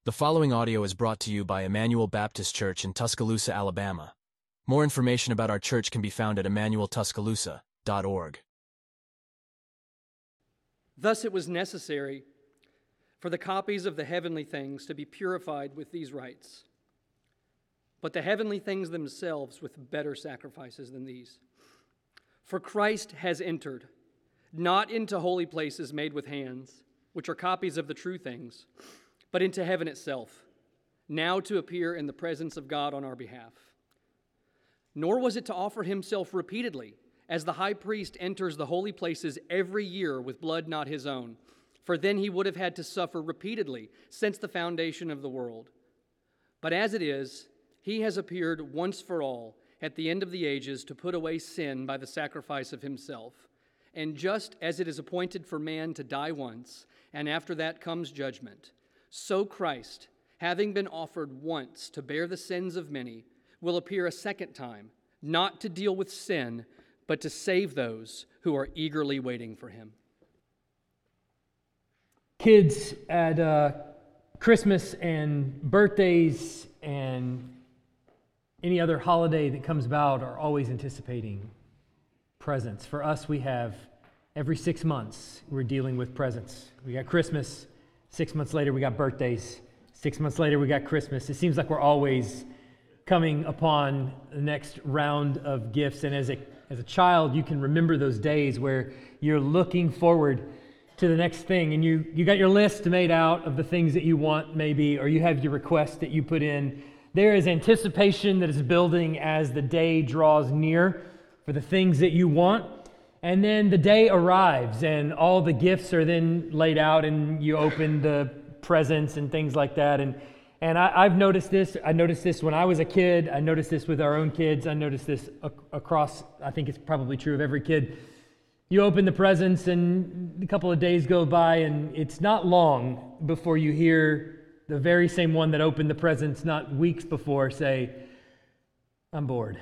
The following audio is brought to you by Emmanuel Baptist Church in Tuscaloosa, Alabama. More information about our church can be found at emmanueltuscaloosa.org. Thus it was necessary for the copies of the heavenly things to be purified with these rites, but the heavenly things themselves with better sacrifices than these. For Christ has entered, not into holy places made with hands, which are copies of the true things, but into heaven itself, now to appear in the presence of God on our behalf. Nor was it to offer himself repeatedly, as the high priest enters the holy places every year with blood not his own, for then he would have had to suffer repeatedly since the foundation of the world. But as it is, he has appeared once for all at the end of the ages to put away sin by the sacrifice of himself. And just as it is appointed for man to die once, and after that comes judgment, so Christ, having been offered once to bear the sins of many, will appear a second time, not to deal with sin, but to save those who are eagerly waiting for him. Kids at Christmas and birthdays and any other holiday that comes about are always anticipating presents. For us, we have every 6 months we're dealing with presents. We got Christmas. 6 months later, we got birthdays. 6 months later, we got Christmas. It seems like we're always coming upon the next round of gifts. And as a child, you can remember those days where you're looking forward to the next thing. And you got your list made out of the things that you want, maybe, or you have your request that you put in. There is anticipation that is building as the day draws near for the things that you want. And then the day arrives and all the gifts are then laid out and you open the presents and things like that. And I've noticed this. I noticed this when I was a kid. I noticed this with our own kids. I noticed this across, I think it's probably true of every kid. You open the presents and a couple of days go by and it's not long before you hear the very same one that opened the presents not weeks before say, "I'm bored."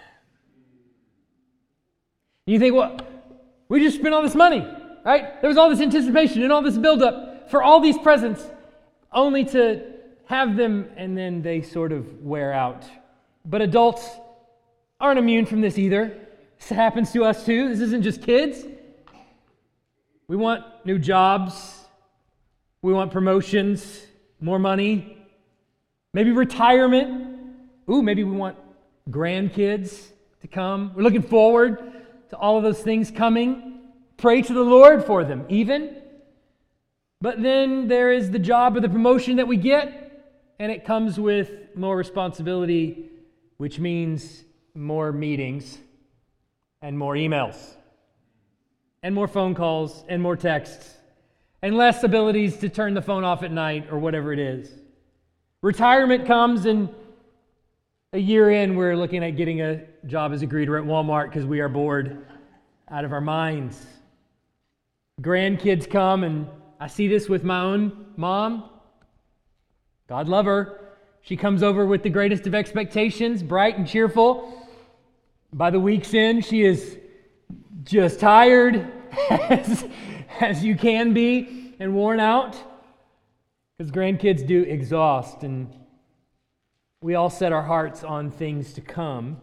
And you think, well, we just spent all this money, right? There was all this anticipation and all this buildup for all these presents, only to have them and then they sort of wear out. But adults aren't immune from this either. This happens to us too. This isn't just kids. We want new jobs. We want promotions, more money, maybe retirement. Maybe we want grandkids to come. We're looking forward to all of those things coming. Pray to the Lord for them even. But then there is the job or the promotion that we get, and it comes with more responsibility, which means more meetings and more emails and more phone calls and more texts and less abilities to turn the phone off at night or whatever it is. Retirement comes, and a year in, we're looking at getting a job as a greeter at Walmart because we are bored out of our minds. Grandkids come, and I see this with my own mom. God love her. She comes over with the greatest of expectations, bright and cheerful. By the week's end, she is just tired as you can be and worn out, because grandkids do exhaust, and we all set our hearts on things to come.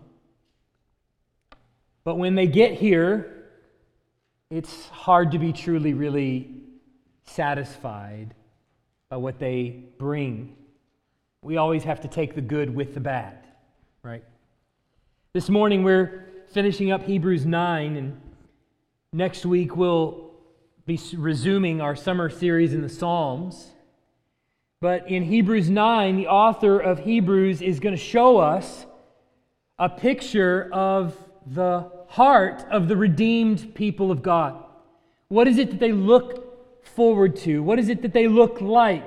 But when they get here, it's hard to be truly, really satisfied by what they bring. We always have to take the good with the bad, right? This morning we're finishing up Hebrews 9, and next week we'll be resuming our summer series in the Psalms. But in Hebrews 9, the author of Hebrews is going to show us a picture of the heart of the redeemed people of God. What is it that they look forward to? What is it that they look like?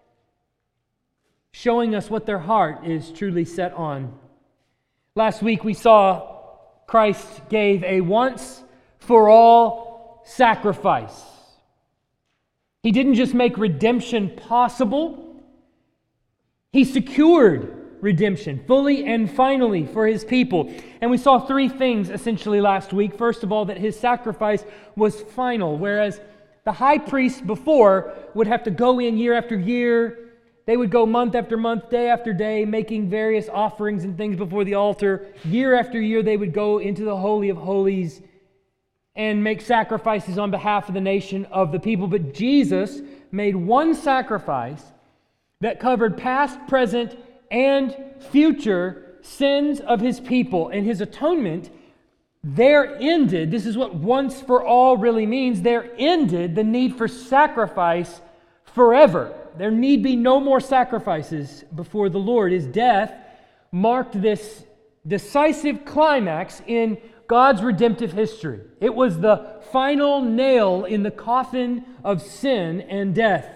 Showing us what their heart is truly set on. Last week we saw Christ gave a once-for-all sacrifice. He didn't just make redemption possible, He secured redemption fully and finally for His people. And we saw three things essentially last week. First of all, that His sacrifice was final, whereas the high priest before would have to go in year after year They would go month after month, day after day, making various offerings and things before the altar. Year after year, they would go into the Holy of Holies and make sacrifices on behalf of the nation, of the people. But Jesus made one sacrifice that covered past, present, and future sins of His people. And His atonement there ended, this is what once for all really means, there ended the need for sacrifice forever. There need be no more sacrifices before the Lord. His death marked this decisive climax in God's redemptive history. It was the final nail in the coffin of sin and death.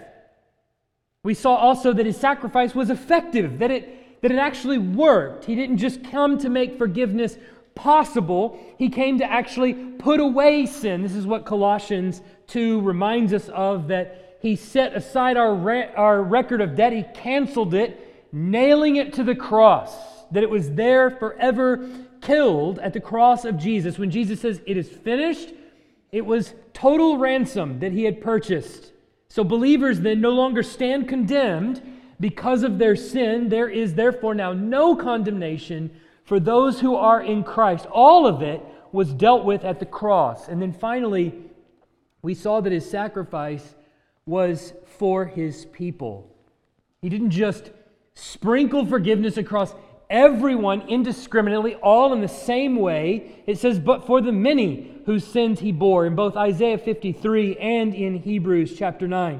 We saw also that His sacrifice was effective, that it actually worked. He didn't just come to make forgiveness possible. He came to actually put away sin. This is what Colossians 2 reminds us of, that He set aside our record of debt. He canceled it, nailing it to the cross, that it was there forever killed at the cross of Jesus. When Jesus says, "It is finished," it was total ransom that He had purchased. So believers then no longer stand condemned because of their sin. There is therefore now no condemnation for those who are in Christ. All of it was dealt with at the cross. And then finally, we saw that His sacrifice was for His people. He didn't just sprinkle forgiveness across everyone indiscriminately, all in the same way. It says, but for the many whose sins He bore, in both Isaiah 53 and in Hebrews chapter 9.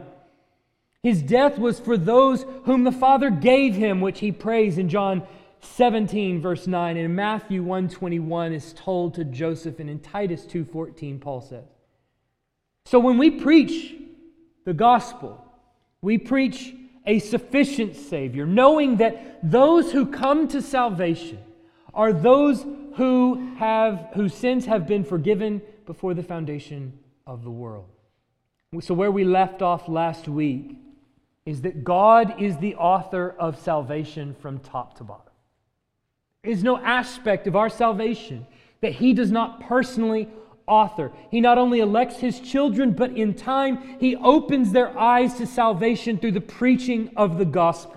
His death was for those whom the Father gave Him, which He prays in John 17 verse 9, and in Matthew 1:21 is told to Joseph, and in Titus 2:14 Paul says. So when we preach the gospel, we preach a sufficient Savior, knowing that those who come to salvation are those whose sins have been forgiven before the foundation of the world. So where we left off last week is that God is the author of salvation from top to bottom. There is no aspect of our salvation that He does not personally author. He not only elects His children, but in time He opens their eyes to salvation through the preaching of the gospel.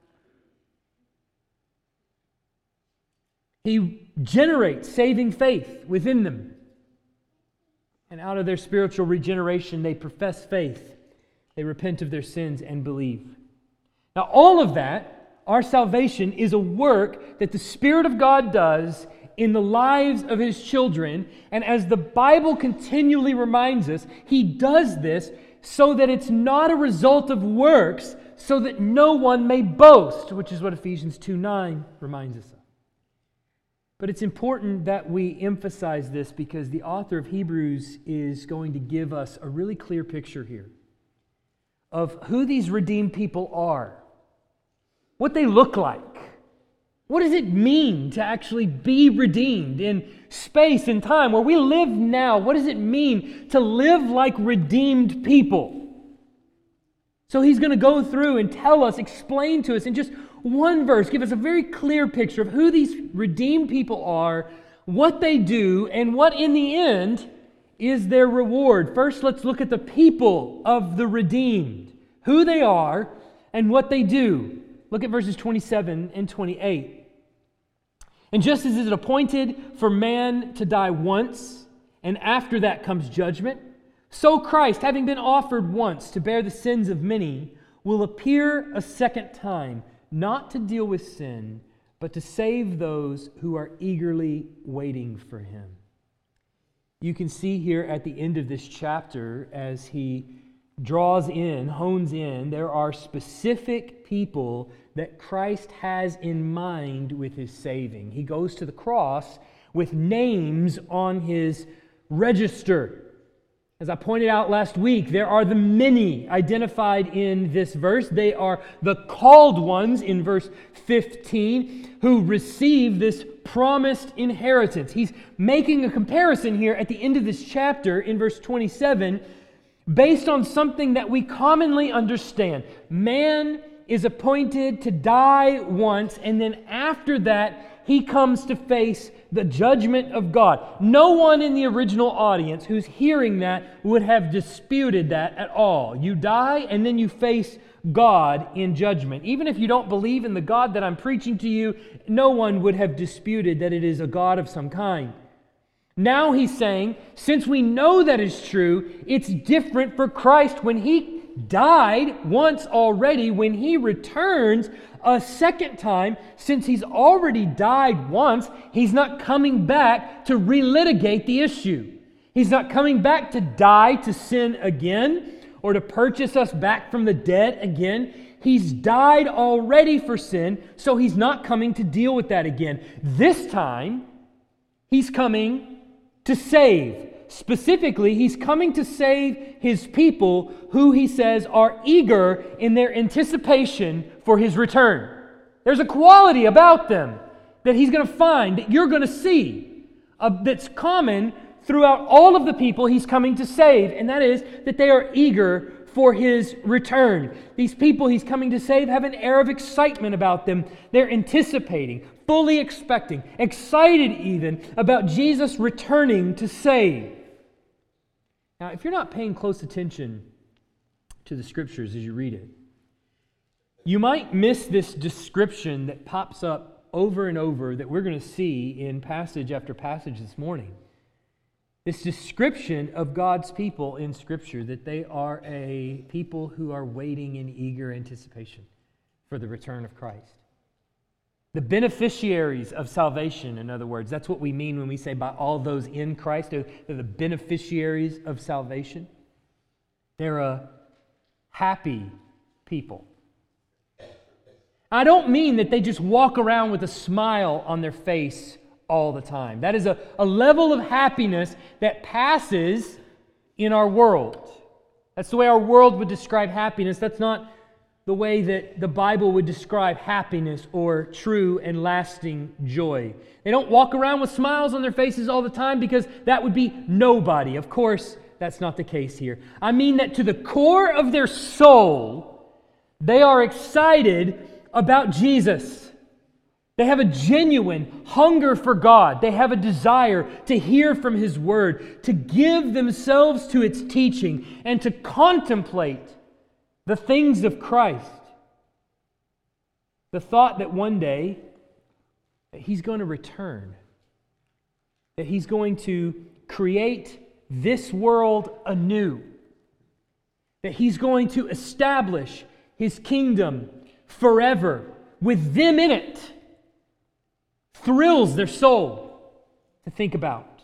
He generates saving faith within them. And out of their spiritual regeneration, they profess faith. They repent of their sins and believe. Now, all of that, our salvation, is a work that the Spirit of God does in the lives of His children. And as the Bible continually reminds us, He does this so that it's not a result of works, so that no one may boast, which is what Ephesians 2:9 reminds us of. But it's important that we emphasize this because the author of Hebrews is going to give us a really clear picture here of who these redeemed people are, what they look like. What does it mean to actually be redeemed in space and time where we live now? What does it mean to live like redeemed people? So he's going to go through and tell us, explain to us in just one verse, give us a very clear picture of who these redeemed people are, what they do, and what in the end is their reward. First, let's look at the people of the redeemed, who they are and what they do. Look at verses 27 and 28. And just as it is appointed for man to die once, and after that comes judgment, so Christ, having been offered once to bear the sins of many, will appear a second time, not to deal with sin, but to save those who are eagerly waiting for Him. You can see here at the end of this chapter, as he draws in, hones in, there are specific people that Christ has in mind with His saving. He goes to the cross with names on His register. As I pointed out last week, there are the many identified in this verse. They are the called ones in verse 15 who receive this promised inheritance. He's making a comparison here at the end of this chapter in verse 27 based on something that we commonly understand. Man is appointed to die once, and then after that, he comes to face the judgment of God. No one in the original audience who's hearing that would have disputed that at all. You die, and then you face God in judgment. Even if you don't believe in the God that I'm preaching to you, no one would have disputed that it is a God of some kind. Now he's saying, since we know that is true, it's different for Christ when he died once already. When he returns a second time, since he's already died once, he's not coming back to relitigate the issue. He's not coming back to die to sin again or to purchase us back from the dead again. He's died already for sin, so he's not coming to deal with that again. This time, he's coming to save. Specifically, he's coming to save his people who he says are eager in their anticipation for his return. There's a quality about them that he's going to find, that you're going to see, that's common throughout all of the people he's coming to save, and that is that they are eager for his return. These people he's coming to save have an air of excitement about them. They're anticipating, fully expecting, excited even about Jesus returning to save. Now, if you're not paying close attention to the Scriptures as you read it, you might miss this description that pops up over and over that we're going to see in passage after passage this morning. This description of God's people in Scripture, that they are a people who are waiting in eager anticipation for the return of Christ. The beneficiaries of salvation, in other words. That's what we mean when we say by all those in Christ. They're the beneficiaries of salvation. They're a happy people. I don't mean that they just walk around with a smile on their face all the time. That is a level of happiness that passes in our world. That's the way our world would describe happiness. That's not the way that the Bible would describe happiness or true and lasting joy. They don't walk around with smiles on their faces all the time because that would be nobody. Of course, that's not the case here. I mean that to the core of their soul, they are excited about Jesus. They have a genuine hunger for God. They have a desire to hear from His Word, to give themselves to its teaching, and to contemplate the things of Christ. The thought that one day that He's going to return, that He's going to create this world anew, that He's going to establish His kingdom forever with them in it, thrills their soul to think about.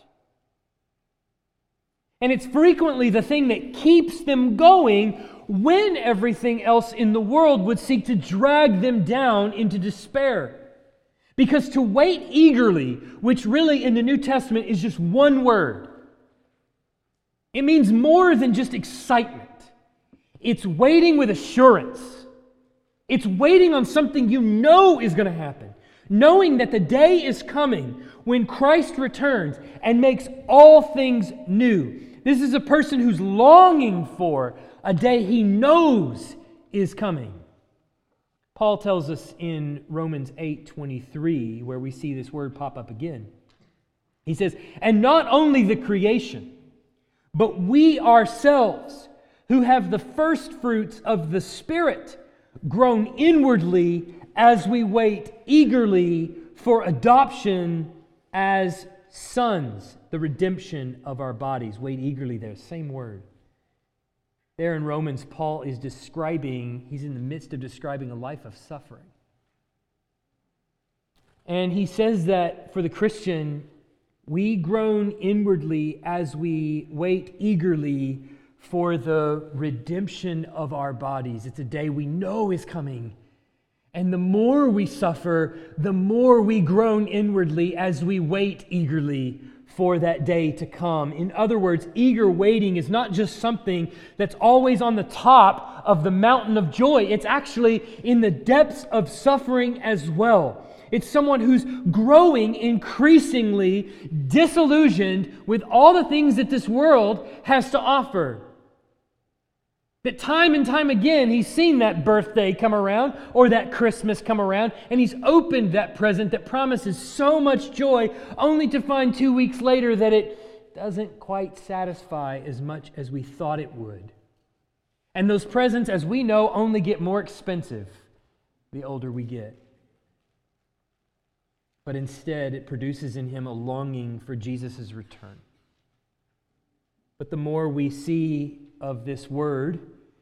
And it's frequently the thing that keeps them going when everything else in the world would seek to drag them down into despair. Because to wait eagerly, which really in the New Testament is just one word, it means more than just excitement. It's waiting with assurance. It's waiting on something you know is going to happen. Knowing that the day is coming when Christ returns and makes all things new. This is a person who's longing for a day he knows is coming. Paul tells us in Romans 8:23, where we see this word pop up again. He says, "And not only the creation, but we ourselves, who have the first fruits of the Spirit, groan inwardly as we wait eagerly for adoption as sons," the redemption of our bodies. Wait eagerly there, same word. There in Romans, Paul is he's in the midst of describing a life of suffering. And he says that for the Christian, we groan inwardly as we wait eagerly for the redemption of our bodies. It's a day we know is coming. And the more we suffer, the more we groan inwardly as we wait eagerly for that day to come. In other words, eager waiting is not just something that's always on the top of the mountain of joy. It's actually in the depths of suffering as well. It's someone who's growing increasingly disillusioned with all the things that this world has to offer. That time and time again, he's seen that birthday come around or that Christmas come around, and he's opened that present that promises so much joy, only to find 2 weeks later that it doesn't quite satisfy as much as we thought it would. And those presents, as we know, only get more expensive the older we get. But instead, it produces in him a longing for Jesus' return. But the more we see of this word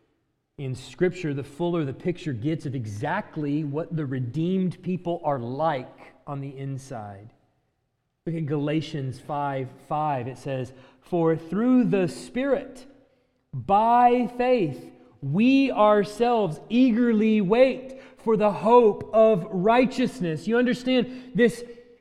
in Scripture, the fuller the picture gets of exactly what the redeemed people are like on the inside. Look at Galatians 5:5. It says, "For through the Spirit, by faith, we ourselves eagerly wait for the hope of righteousness." You understand this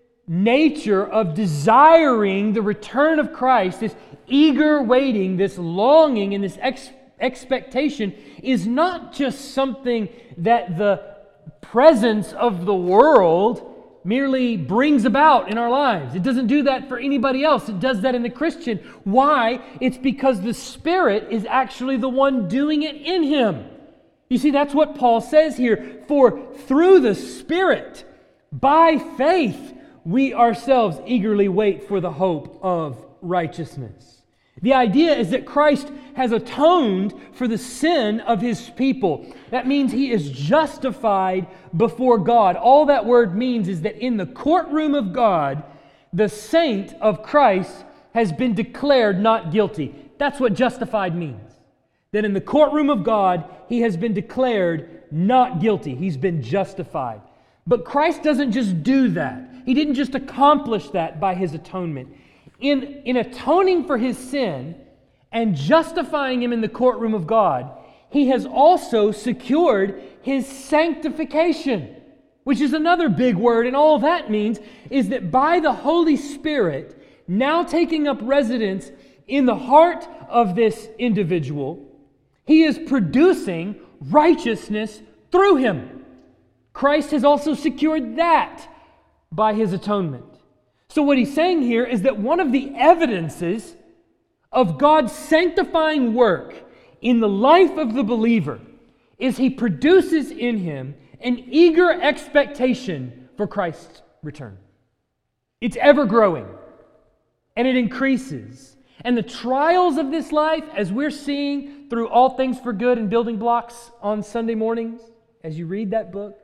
nature of desiring the return of Christ, this eager waiting, this longing, and this expectation is not just something that the presence of the world merely brings about in our lives. It doesn't do that for anybody else. It does that in the Christian. Why? It's because the Spirit is actually the one doing it in him. You see, that's what Paul says here. For through the Spirit, by faith, we ourselves eagerly wait for the hope of righteousness. The idea is that Christ has atoned for the sin of his people. That means he is justified before God. All that word means is that in the courtroom of God, the saint of Christ has been declared not guilty. That's what justified means. That in the courtroom of God, he has been declared not guilty. He's been justified. But Christ doesn't just do that. He didn't just accomplish that by his atonement. In atoning for his sin and justifying him in the courtroom of God, he has also secured his sanctification, which is another big word. And all that means is that by the Holy Spirit now taking up residence in the heart of this individual, he is producing righteousness through him. Christ has also secured that by his atonement. So what he's saying here is that one of the evidences of God's sanctifying work in the life of the believer is he produces in him an eager expectation for Christ's return. It's ever growing, and it increases. And the trials of this life, as we're seeing through All Things for Good and Building Blocks on Sunday mornings, as you read that book,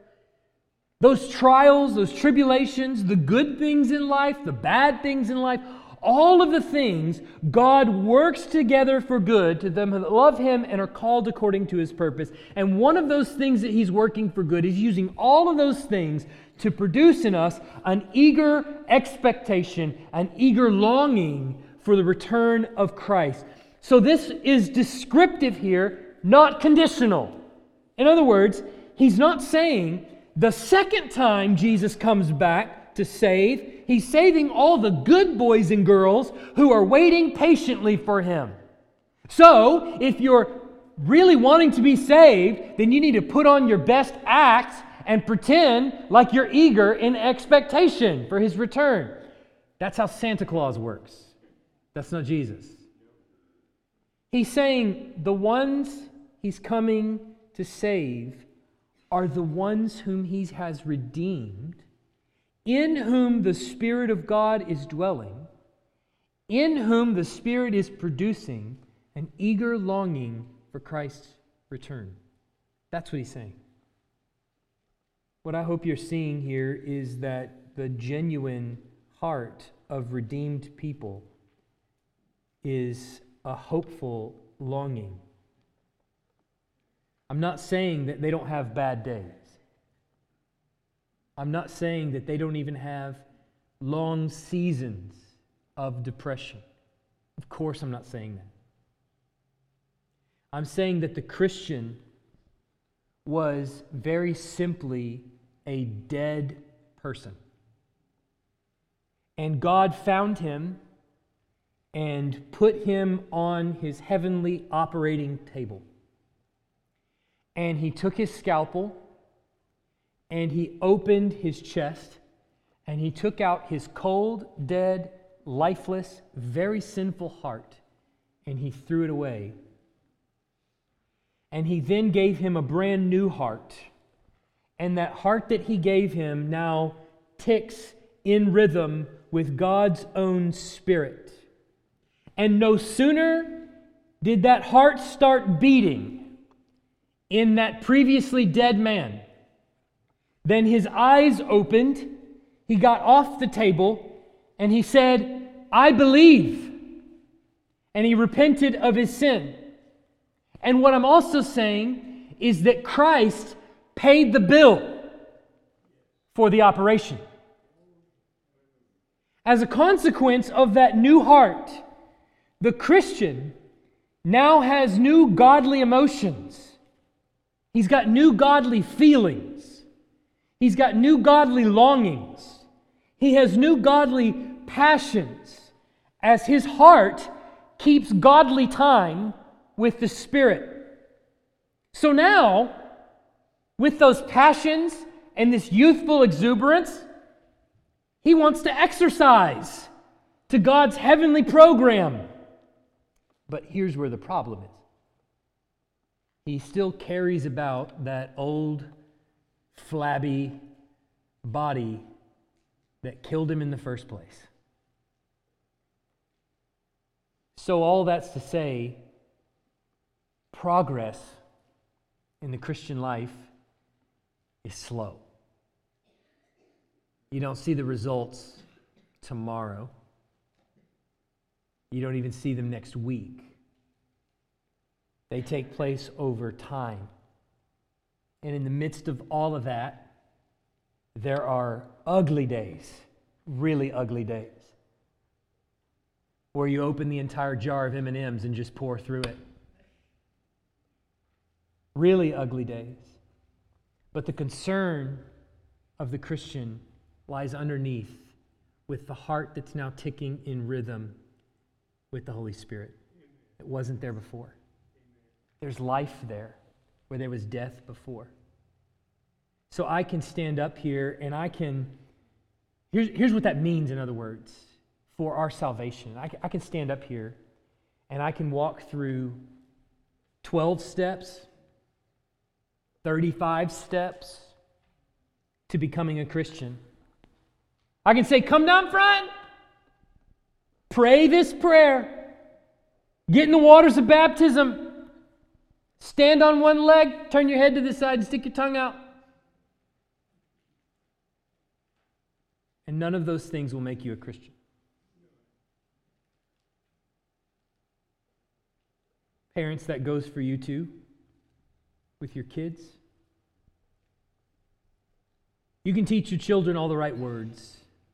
those trials, those tribulations, the good things in life, the bad things in life, all of the things God works together for good to them that love him and are called according to his purpose. And one of those things that he's working for good, he's using all of those things to produce in us an eager expectation, an eager longing for the return of Christ. So this is descriptive here, not conditional. In other words, he's not saying the second time Jesus comes back to save, he's saving all the good boys and girls who are waiting patiently for him. So, if you're really wanting to be saved, then you need to put on your best act and pretend like you're eager in expectation for his return. That's how Santa Claus works. That's not Jesus. He's saying the ones he's coming to save are the ones whom he has redeemed, in whom the Spirit of God is dwelling, in whom the Spirit is producing an eager longing for Christ's return. That's what he's saying. What I hope you're seeing here is that the genuine heart of redeemed people is a hopeful longing. I'm not saying that they don't have bad days. I'm not saying that they don't even have long seasons of depression. Of course, I'm not saying that. I'm saying that the Christian was very simply a dead person. And God found him and put him on his heavenly operating table. And he took his scalpel and he opened his chest and he took out his cold, dead, lifeless, very sinful heart and he threw it away. And he then gave him a brand new heart. And that heart that he gave him now ticks in rhythm with God's own Spirit. And no sooner did that heart start beating in that previously dead man. Then his eyes opened, he got off the table, and he said, "I believe." And he repented of his sin. And what I'm also saying is that Christ paid the bill for the operation. As a consequence of that new heart, the Christian now has new godly emotions. He's got new godly feelings. He's got new godly longings. He has new godly passions as his heart keeps godly time with the Spirit. So now, with those passions and this youthful exuberance, he wants to exercise to God's heavenly program. But here's where the problem is. He still carries about that old, flabby body that killed him in the first place. So all that's to say, progress in the Christian life is slow. You don't see the results tomorrow. You don't even see them next week. They take place over time. And in the midst of all of that, there are ugly days, really ugly days, where you open the entire jar of M&Ms and just pour through it. Really ugly days. But the concern of the Christian lies underneath with the heart that's now ticking in rhythm with the Holy Spirit. It wasn't there before. There's life there where there was death before. So I can stand up here and I can, here's what that means, in other words, for our salvation. I can stand up here and I can walk through 12 steps, 35 steps to becoming a Christian. I can say, come down front, pray this prayer, get in the waters of baptism, stand on one leg, turn your head to the side and stick your tongue out. And none of those things will make you a Christian. Parents, that goes for you too, with your kids. You can teach your children all the right words.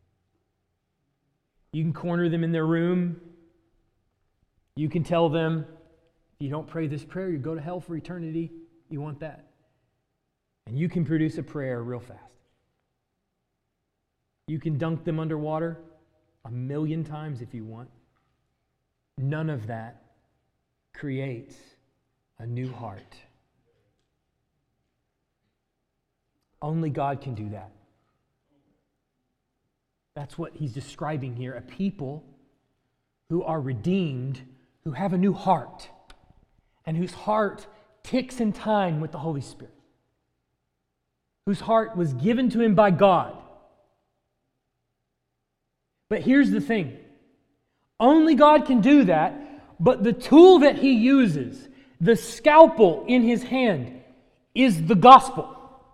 You can corner them in their room. You can tell them, if you don't pray this prayer, you go to hell for eternity. You want that. And you can produce a prayer real fast. You can dunk them underwater 1,000,000 times if you want. None of that creates a new heart. Only God can do that. That's what he's describing here. A people who are redeemed, who have a new heart, and whose heart ticks in time with the Holy Spirit. Whose heart was given to him by God. But here's the thing. Only God can do that, but the tool that he uses, the scalpel in his hand, is the gospel.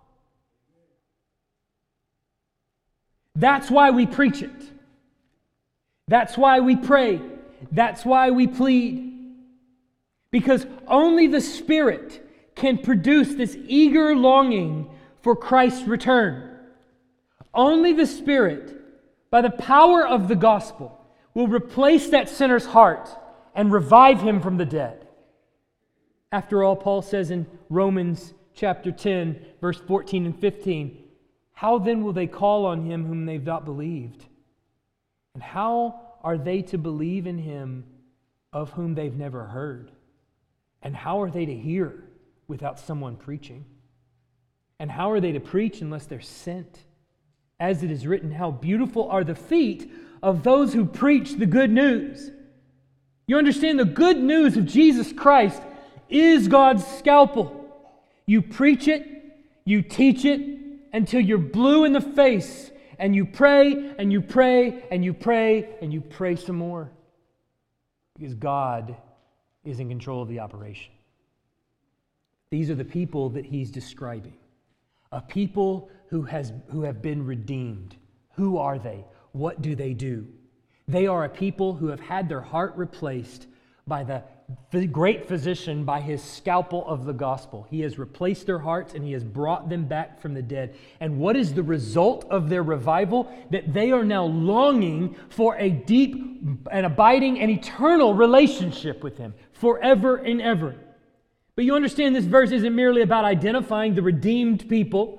That's why we preach it. That's why we pray. That's why we plead. Because only the Spirit can produce this eager longing for Christ's return. Only the Spirit, by the power of the gospel, will replace that sinner's heart and revive him from the dead. After all, Paul says in Romans chapter 10, verse 14 and 15, how then will they call on him whom they've not believed? And how are they to believe in him of whom they've never heard? And how are they to hear without someone preaching? And how are they to preach unless they're sent? As it is written, how beautiful are the feet of those who preach the good news. You understand, the good news of Jesus Christ is God's scalpel. You preach it, you teach it, until you're blue in the face, and you pray, and you pray, and you pray, and you pray some more. Because God is in control of the operation. These are the people that he's describing. A people who have been redeemed. Who are they? What do they do? They are a people who have had their heart replaced by the great physician, by his scalpel of the gospel. He has replaced their hearts and he has brought them back from the dead. And what is the result of their revival? That they are now longing for a deep and abiding and eternal relationship with him forever and ever. But you understand this verse isn't merely about identifying the redeemed people.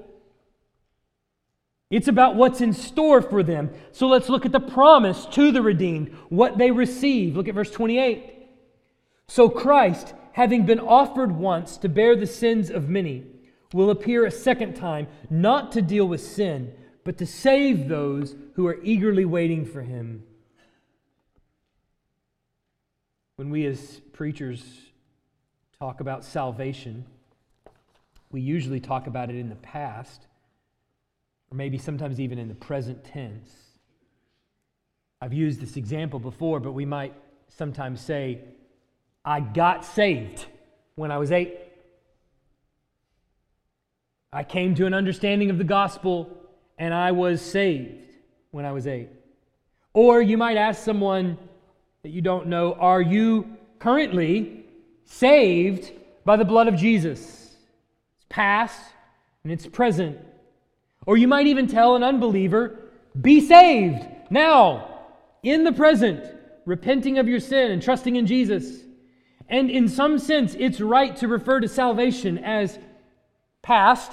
It's about what's in store for them. So let's look at the promise to the redeemed, what they receive. Look at verse 28. So Christ, having been offered once to bear the sins of many, will appear a second time, not to deal with sin, but to save those who are eagerly waiting for him. When we as preachers talk about salvation, we usually talk about it in the past, or maybe sometimes even in the present tense. I've used this example before, but we might sometimes say, I got saved when I was 8. I came to an understanding of the gospel and I was saved when I was 8. Or you might ask someone that you don't know, are you currently saved by the blood of Jesus? It's past and it's present. Or you might even tell an unbeliever, be saved now, in the present, repenting of your sin and trusting in Jesus. And in some sense, it's right to refer to salvation as past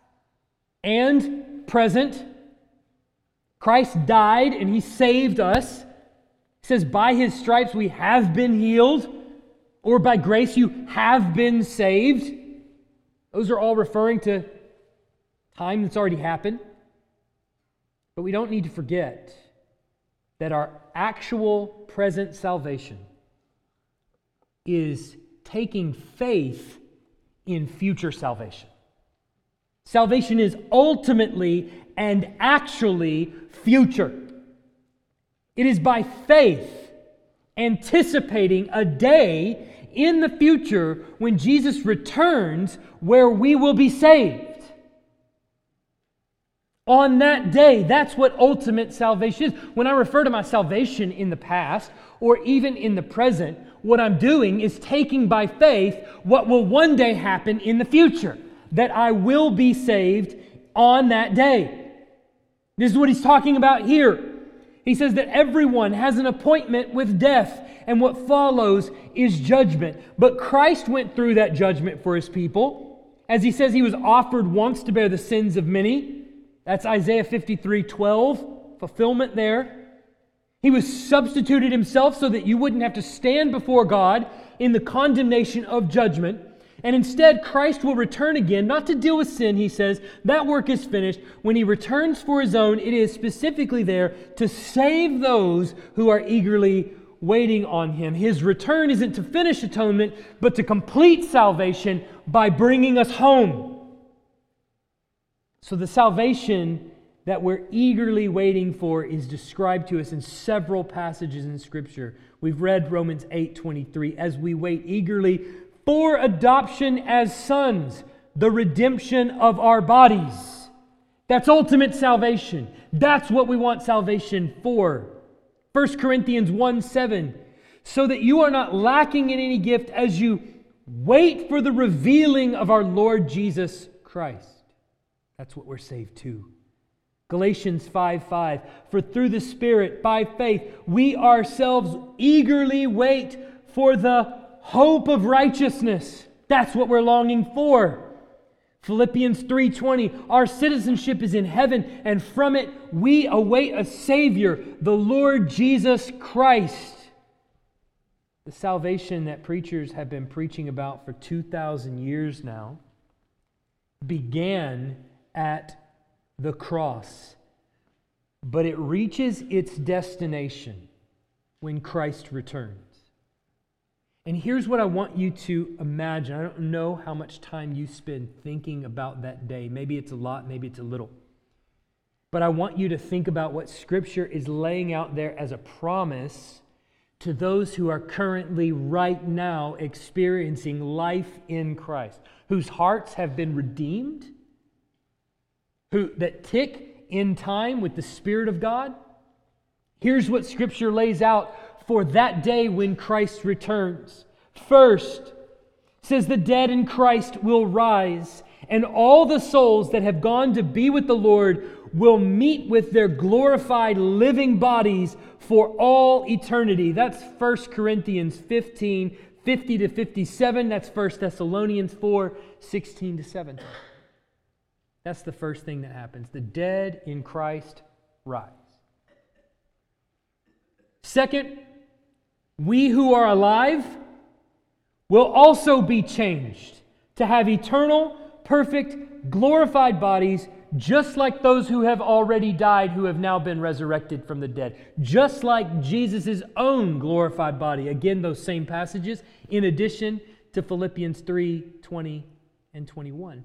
and present. Christ died and he saved us. He says, by his stripes we have been healed, or by grace you have been saved. Those are all referring to time that's already happened. But we don't need to forget that our actual present salvation is taking faith in future salvation. Salvation is ultimately and actually future. It is by faith anticipating a day in the future when Jesus returns where we will be saved. On that day, that's what ultimate salvation is. When I refer to my salvation in the past or even in the present, what I'm doing is taking by faith what will one day happen in the future, that I will be saved on that day. This is what he's talking about here. He says that everyone has an appointment with death, and what follows is judgment. But Christ went through that judgment for his people. As he says, he was offered once to bear the sins of many. That's Isaiah 53:12, fulfillment there. He was substituted himself so that you wouldn't have to stand before God in the condemnation of judgment. And instead, Christ will return again, not to deal with sin, he says. That work is finished. When he returns for his own, it is specifically there to save those who are eagerly waiting on him. His return isn't to finish atonement, but to complete salvation by bringing us home. So the salvation that we're eagerly waiting for is described to us in several passages in Scripture. We've read Romans 8:23, as we wait eagerly for adoption as sons, the redemption of our bodies. That's ultimate salvation. That's what we want salvation for. 1 Corinthians 1:7, so that you are not lacking in any gift as you wait for the revealing of our Lord Jesus Christ. That's what we're saved to. Galatians 5:5, for through the Spirit, by faith, we ourselves eagerly wait for the hope of righteousness. That's what we're longing for. Philippians 3:20, our citizenship is in heaven, and from it we await a Savior, the Lord Jesus Christ. The salvation that preachers have been preaching about for 2,000 years now began at the cross, but it reaches its destination when Christ returns. And here's what I want you to imagine. I don't know how much time you spend thinking about that day. Maybe it's a lot, maybe it's a little. But I want you to think about what Scripture is laying out there as a promise to those who are currently, right now, experiencing life in Christ. whose hearts have been redeemed, that tick in time with the Spirit of God. Here's what Scripture lays out for that day when Christ returns. First, it says the dead in Christ will rise, and all the souls that have gone to be with the Lord will meet with their glorified living bodies for all eternity. That's 1 Corinthians 15, 50 to 57. That's 1 Thessalonians 4, 16 to 17. That's the first thing that happens. The dead in Christ rise. Second, we who are alive will also be changed to have eternal, perfect, glorified bodies, just like those who have already died, who have now been resurrected from the dead. Just like Jesus' own glorified body. Again, those same passages, in addition to Philippians 3, 20 and 21.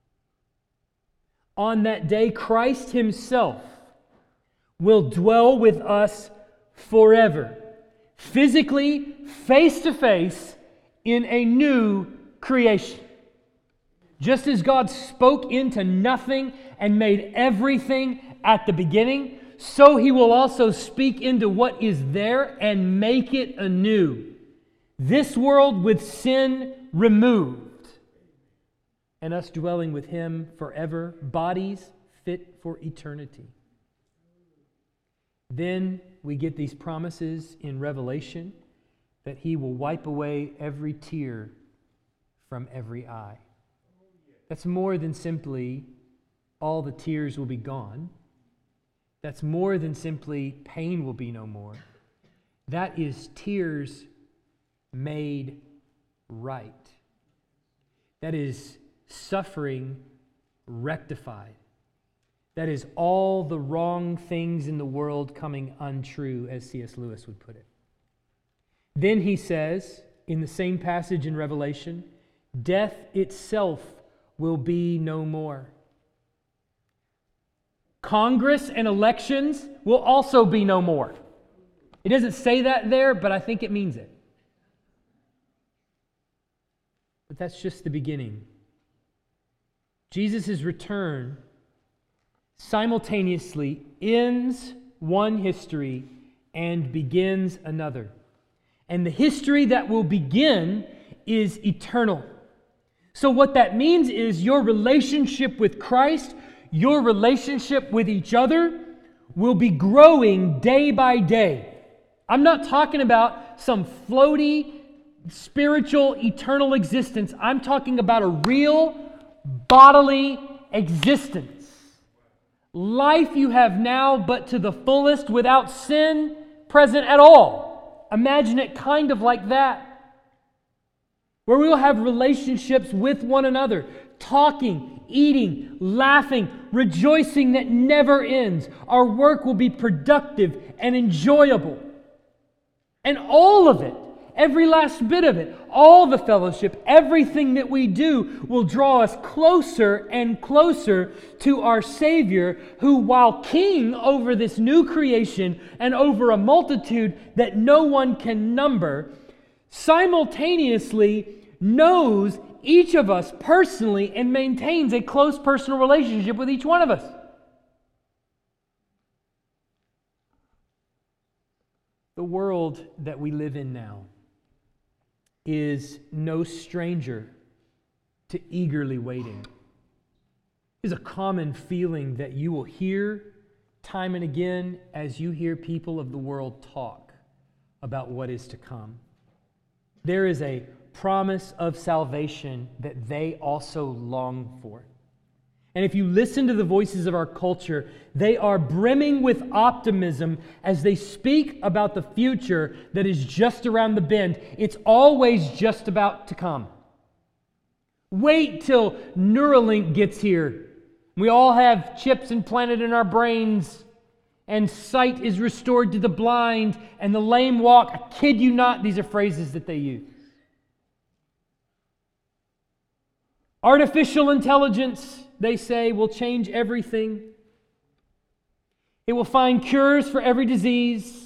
On that day, Christ Himself will dwell with us forever, physically, face to face, in a new creation. Just as God spoke into nothing and made everything at the beginning, so He will also speak into what is there and make it anew. This world with sin removed, and us dwelling with Him forever, bodies fit for eternity. Then we get these promises in Revelation that He will wipe away every tear from every eye. That's more than simply all the tears will be gone. That's more than simply pain will be no more. That is tears made right. That is suffering rectified. That is all the wrong things in the world coming untrue, as C.S. Lewis would put it. Then he says, in the same passage in Revelation, death itself will be no more. Congress and elections will also be no more. It doesn't say that there, but I think it means it. But that's just the beginning. Jesus' return simultaneously ends one history and begins another. And the history that will begin is eternal. So what that means is your relationship with Christ, your relationship with each other will be growing day by day. I'm not talking about some floaty, spiritual, eternal existence. I'm talking about a real, bodily existence. Life you have now, but to the fullest, without sin present at all. Imagine it kind of like that. Where we will have relationships with one another, talking, eating, laughing, rejoicing that never ends. Our work will be productive and enjoyable. And all of it, every last bit of it, all the fellowship, everything that we do will draw us closer and closer to our Savior, who, while King over this new creation and over a multitude that no one can number, simultaneously knows each of us personally and maintains a close personal relationship with each one of us. The world that we live in now is no stranger to eagerly waiting. It is a common feeling that you will hear time and again as you hear people of the world talk about what is to come. There is a promise of salvation that they also long for. And if you listen to the voices of our culture, they are brimming with optimism as they speak about the future that is just around the bend. It's always just about to come. Wait till Neuralink gets here. We all have chips implanted in our brains, and sight is restored to the blind, and the lame walk. I kid you not, these are phrases that they use. Artificial intelligence, they say, will change everything. It will find cures for every disease.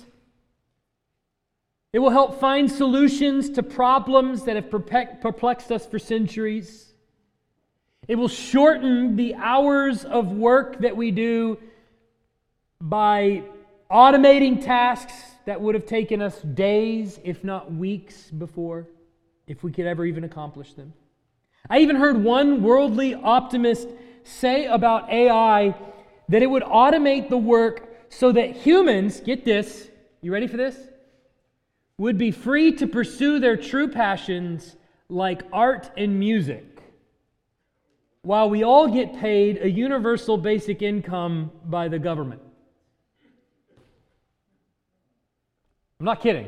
It will help find solutions to problems that have perplexed us for centuries. It will shorten the hours of work that we do by automating tasks that would have taken us days, if not weeks before, if we could ever even accomplish them. I even heard one worldly optimist say about AI that it would automate the work so that humans, get this, you ready for this? Would be free to pursue their true passions like art and music, while we all get paid a universal basic income by the government. I'm not kidding.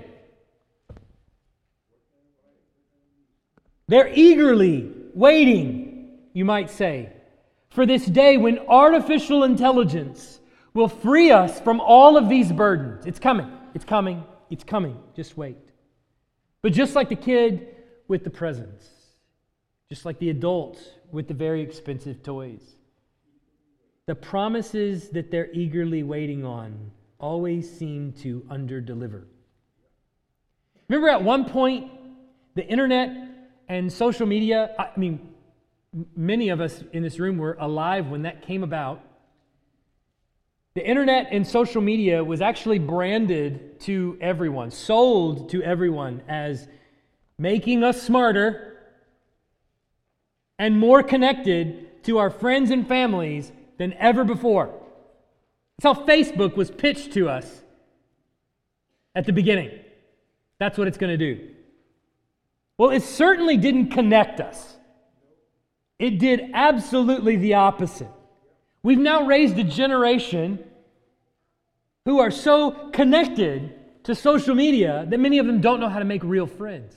They're eagerly waiting, you might say, for this day when artificial intelligence will free us from all of these burdens. It's coming, it's coming, it's coming. Just wait. But just like the kid with the presents, just like the adult with the very expensive toys, the promises that they're eagerly waiting on always seem to underdeliver. Remember at one point, the internet and social media, I mean, many of us in this room were alive when that came about. The internet and social media was actually branded to everyone, sold to everyone as making us smarter and more connected to our friends and families than ever before. That's how Facebook was pitched to us at the beginning. That's what it's going to do. Well, it certainly didn't connect us. It did absolutely the opposite. We've now raised a generation who are so connected to social media that many of them don't know how to make real friends.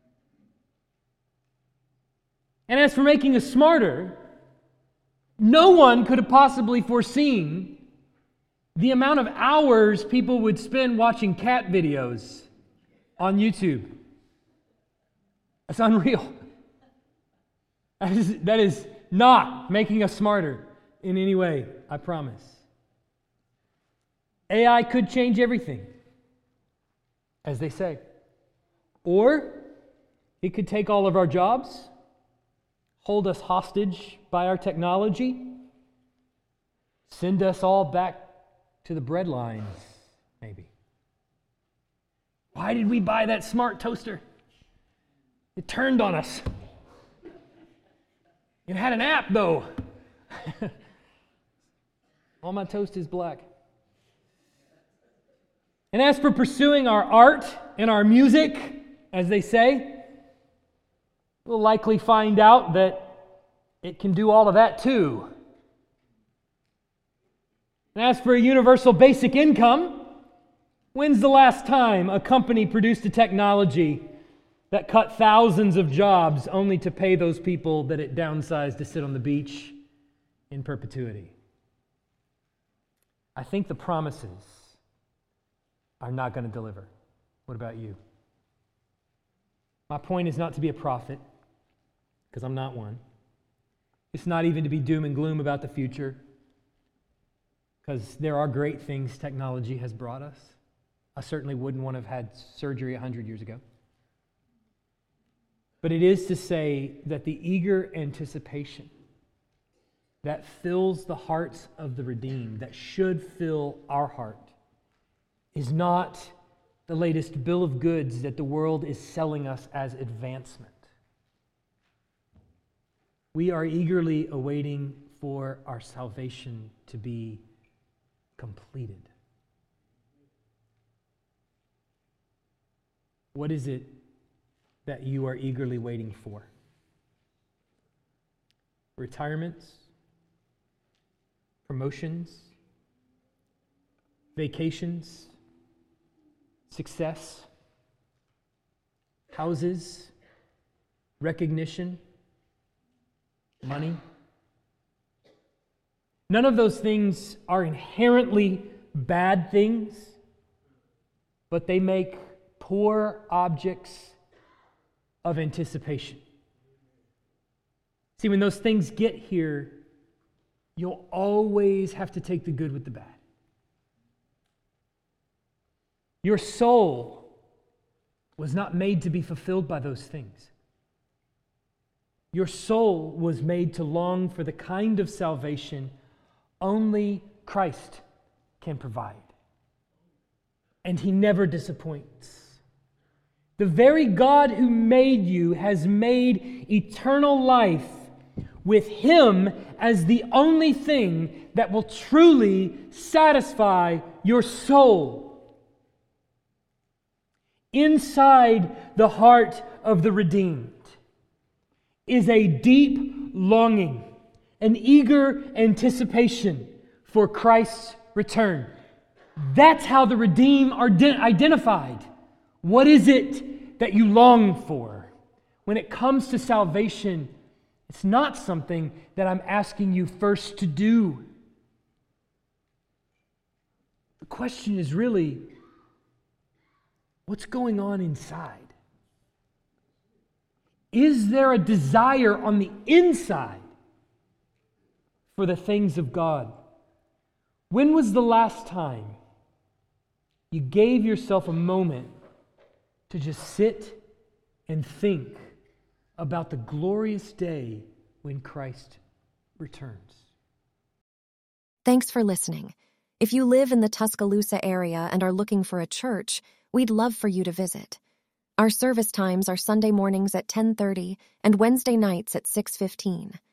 And as for making us smarter, no one could have possibly foreseen the amount of hours people would spend watching cat videos on YouTube. That's unreal. That is not making us smarter in any way, I promise. AI could change everything, as they say. Or it could take all of our jobs, hold us hostage by our technology, send us all back to the bread lines, maybe. Why did we buy that smart toaster? It turned on us. It had an app, though. All my toast is black. And as for pursuing our art and our music, as they say, we'll likely find out that it can do all of that too. And as for a universal basic income, when's the last time a company produced a technology that cut thousands of jobs only to pay those people that it downsized to sit on the beach in perpetuity? I think the promises are not going to deliver. What about you? My point is not to be a prophet, because I'm not one. It's not even to be doom and gloom about the future, because there are great things technology has brought us. I certainly wouldn't want to have had surgery 100 years ago. But it is to say that the eager anticipation that fills the hearts of the redeemed, that should fill our heart, is not the latest bill of goods that the world is selling us as advancement. We are eagerly awaiting for our salvation to be completed. What is it that you are eagerly waiting for? Retirements? Promotions? Vacations? Success? Houses? Recognition? Money? None of those things are inherently bad things, but they make poor objects of anticipation. See, when those things get here, you'll always have to take the good with the bad. Your soul was not made to be fulfilled by those things. Your soul was made to long for the kind of salvation only Christ can provide. And He never disappoints. The very God who made you has made eternal life with Him as the only thing that will truly satisfy your soul. Inside the heart of the redeemed is a deep longing, an eager anticipation for Christ's return. That's how the redeemed are identified. What is it that you long for? When it comes to salvation, it's not something that I'm asking you first to do. The question is really, what's going on inside? Is there a desire on the inside for the things of God? When was the last time you gave yourself a moment to just sit and think about the glorious day when Christ returns? Thanks for listening. If you live in the Tuscaloosa area and are looking for a church, we'd love for you to visit. Our service times are Sunday mornings at 10:30 and Wednesday nights at 6:15.